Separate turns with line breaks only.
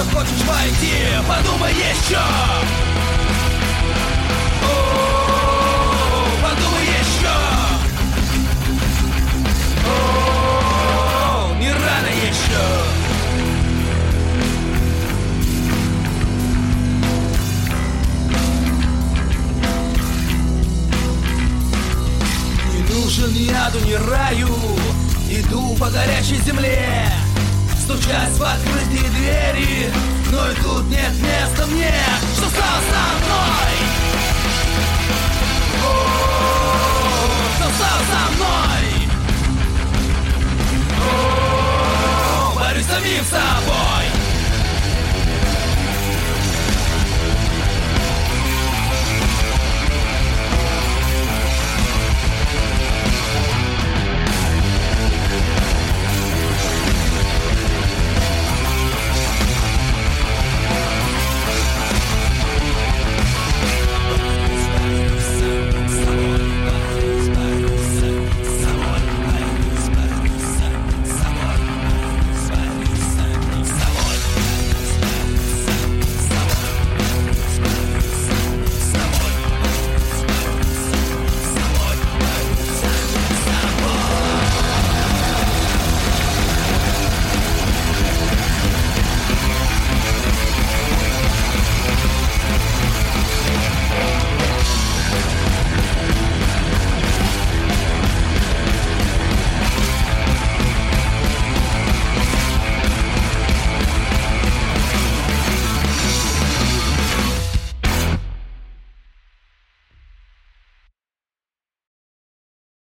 хочешь войти, подумай еще. Подумай еще. Не рано еще. Не нужен ни аду, ни раю. Иду по горячей земле, стучась в открытые двери, но и тут нет места мне. Что стало со мной? Что стало со мной? Борюсь с самим собой.